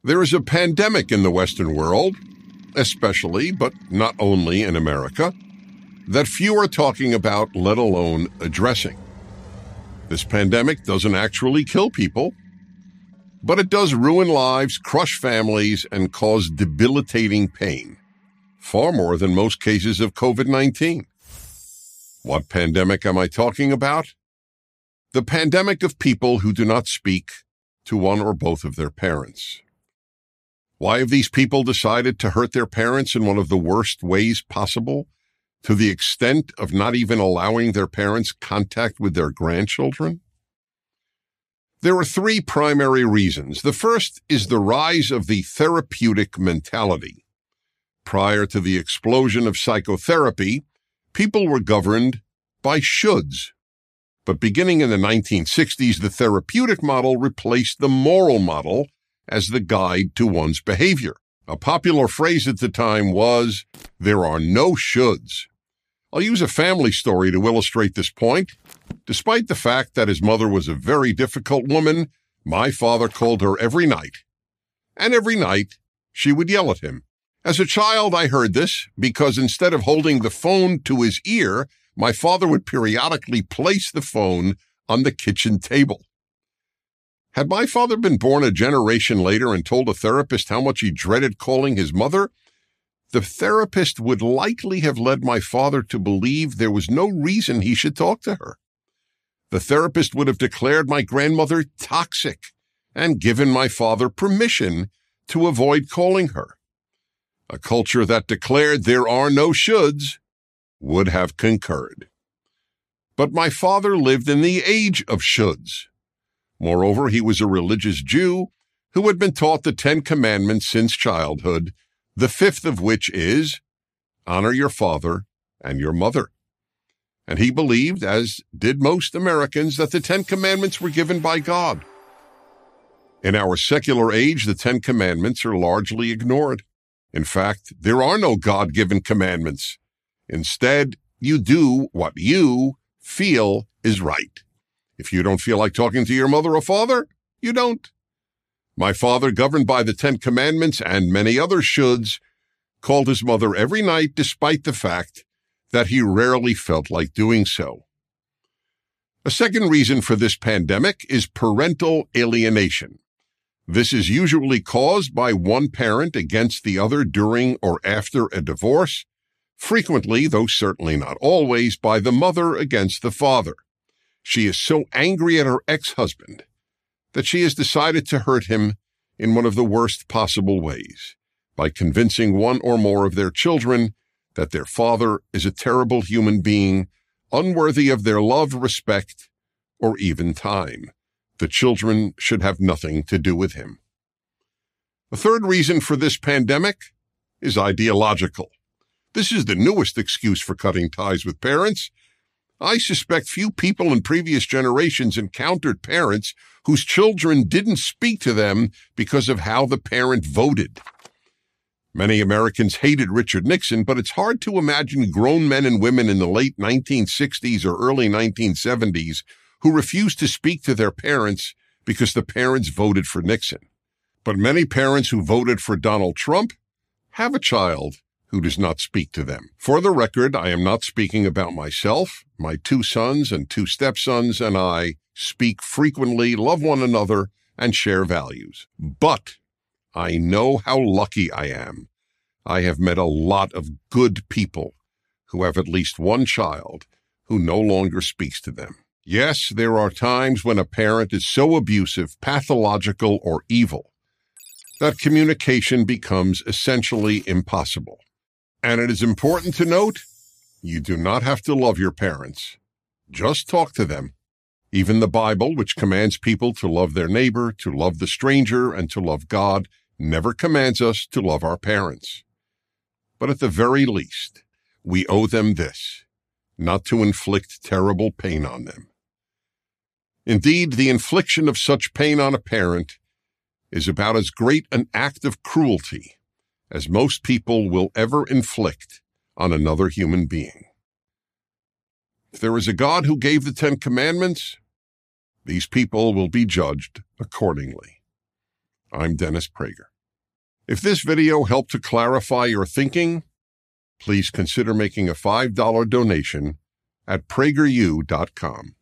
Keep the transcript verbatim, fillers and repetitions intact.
There is a pandemic in the Western world, especially, but not only in America, that few are talking about, let alone addressing. This pandemic doesn't actually kill people, but it does ruin lives, crush families, and cause debilitating pain, far more than most cases of COVID nineteen. What pandemic am I talking about? The pandemic of people who do not speak to one or both of their parents. Why have these people decided to hurt their parents in one of the worst ways possible, to the extent of not even allowing their parents contact with their grandchildren? There are three primary reasons. The first is the rise of the therapeutic mentality. Prior to the explosion of psychotherapy, people were governed by shoulds. But beginning in the nineteen sixties, the therapeutic model replaced the moral model as the guide to one's behavior. A popular phrase at the time was, "There are no shoulds." I'll use a family story to illustrate this point. Despite the fact that his mother was a very difficult woman, my father called her every night. And every night, she would yell at him. As a child, I heard this because instead of holding the phone to his ear, my father would periodically place the phone on the kitchen table. Had my father been born a generation later and told a therapist how much he dreaded calling his mother, the therapist would likely have led my father to believe there was no reason he should talk to her. The therapist would have declared my grandmother toxic and given my father permission to avoid calling her. A culture that declared there are no shoulds would have concurred. But my father lived in the age of shoulds. Moreover, he was a religious Jew who had been taught the Ten Commandments since childhood, the fifth of which is, honor your father and your mother. And he believed, as did most Americans, that the Ten Commandments were given by God. In our secular age, the Ten Commandments are largely ignored. In fact, there are no God-given commandments. Instead, you do what you feel is right. If you don't feel like talking to your mother or father, you don't. My father, governed by the Ten Commandments and many other shoulds, called his mother every night despite the fact that he rarely felt like doing so. A second reason for this pandemic is parental alienation. This is usually caused by one parent against the other during or after a divorce, frequently, though certainly not always, by the mother against the father. She is so angry at her ex-husband that she has decided to hurt him in one of the worst possible ways, by convincing one or more of their children that their father is a terrible human being, unworthy of their love, respect, or even time. The children should have nothing to do with him. The third reason for this pandemic is ideological. This is the newest excuse for cutting ties with parents. I suspect few people in previous generations encountered parents whose children didn't speak to them because of how the parent voted. Many Americans hated Richard Nixon, but it's hard to imagine grown men and women in the late nineteen sixties or early nineteen seventies who refused to speak to their parents because the parents voted for Nixon. But many parents who voted for Donald Trump have a child who does not speak to them. For the record, I am not speaking about myself. My two sons and two stepsons and I speak frequently, love one another, and share values. But I know how lucky I am. I have met a lot of good people who have at least one child who no longer speaks to them. Yes, there are times when a parent is so abusive, pathological, or evil that communication becomes essentially impossible. And it is important to note, you do not have to love your parents. Just talk to them. Even the Bible, which commands people to love their neighbor, to love the stranger, and to love God, never commands us to love our parents. But at the very least, we owe them this, not to inflict terrible pain on them. Indeed, the infliction of such pain on a parent is about as great an act of cruelty as most people will ever inflict on another human being. If there is a God who gave the Ten Commandments, these people will be judged accordingly. I'm Dennis Prager. If this video helped to clarify your thinking, please consider making a five dollar donation at prageru dot com.